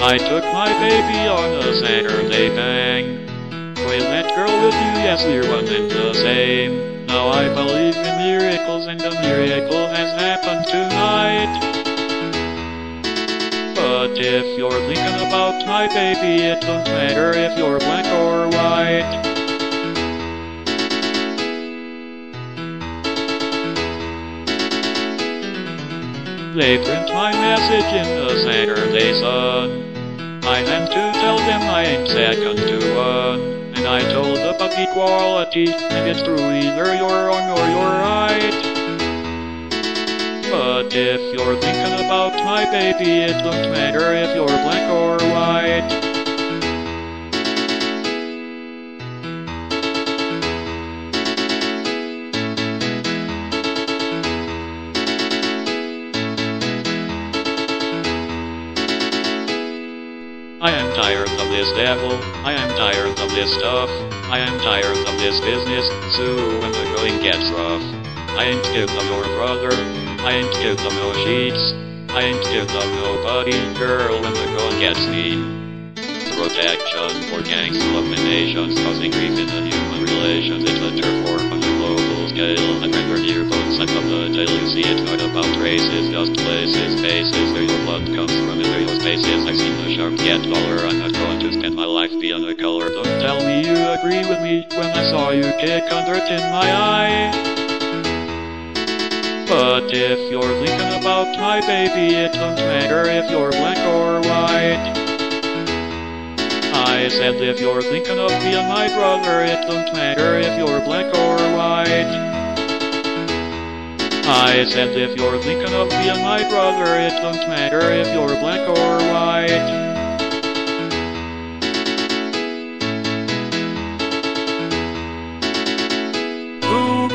I took my baby on a Saturday bang. With that girl with you, yes, we're one and the same. Now I believe in miracles, and a miracle has happened tonight. But if you're thinking about my baby, it don't matter if you're black or white. They print my message in the Saturday Sun. I had to tell them I ain't second to one. And I told about equality, and it's true, either you're wrong or you're right. But if you're thinking about my baby, it don't matter if you're black or white. I am tired of this devil, I am tired of this stuff, I am tired of this business, so when the going gets rough. I ain't scared of your brother, I ain't scared of no sheets, I ain't scared of nobody, girl, when the going gets mean. Protection for gangs eliminations, causing grief in the human relations, it's a turf war on a global scale, and when we're near both sides of the tail, you see it's not about races, just places, faces, where your blood comes from and where your space is. I've seen the sharks get taller, I'm not going to spend my life being a color. Don't tell me you agree with me when I saw you kick under it in my eye. But if you're thinking about my baby, it don't matter if you're black or white. I said if you're thinking of being my brother, it don't matter if you're black or white. I said if you're thinking of being my brother, it don't matter if you're black or white. Ooh,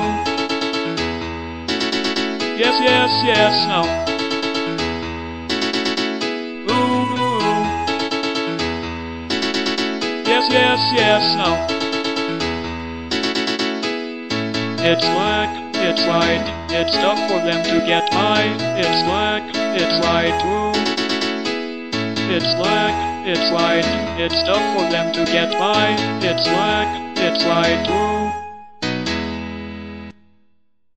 yes, yes, yes, no. Yes, yes, yes, no. It's black, it's white, it's tough for them to get by. It's black, it's white, woo. It's black, it's white, it's tough for them to get by. It's black, it's white, woo.